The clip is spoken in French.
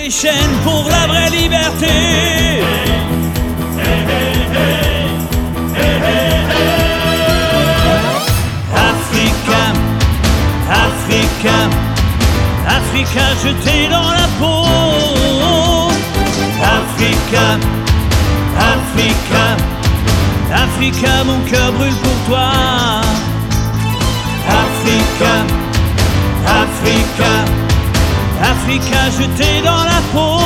les chaînes pour la vraie liberté. Africa, Africa, Africa jeté dans la peau. Africa, Africa, Africa, mon cœur brûle pour toi. Africa, Africa, Africa jeté dans la peau.